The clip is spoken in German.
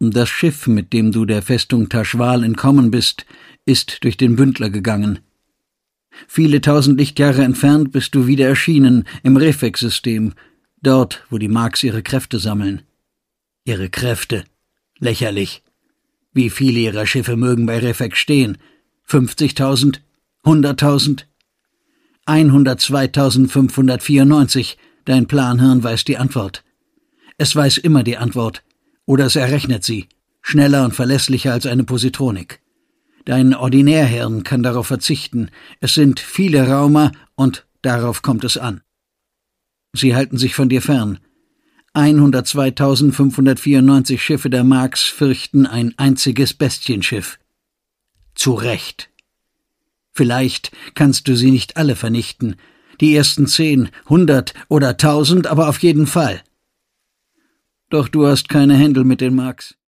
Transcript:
Das Schiff, mit dem du der Festung Taschwal entkommen bist, ist durch den Bündler gegangen. Viele tausend Lichtjahre entfernt bist du wieder erschienen, im Refex-System, dort, wo die Marks ihre Kräfte sammeln. Ihre Kräfte? Lächerlich. Wie viele ihrer Schiffe mögen bei Refex stehen? 50.000? 100.000? 102.594. Dein Planhirn weiß die Antwort. Es weiß immer die Antwort. Oder es errechnet sie. Schneller und verlässlicher als eine Positronik. Dein Ordinärhirn kann darauf verzichten. Es sind viele Raumer und darauf kommt es an. Sie halten sich von dir fern. 102.594 Schiffe der Marks fürchten ein einziges Bestienschiff. Zu Recht. Vielleicht kannst du sie nicht alle vernichten. Die ersten 10, 100 oder 1000, aber auf jeden Fall. Doch du hast keine Händel mit den Marks.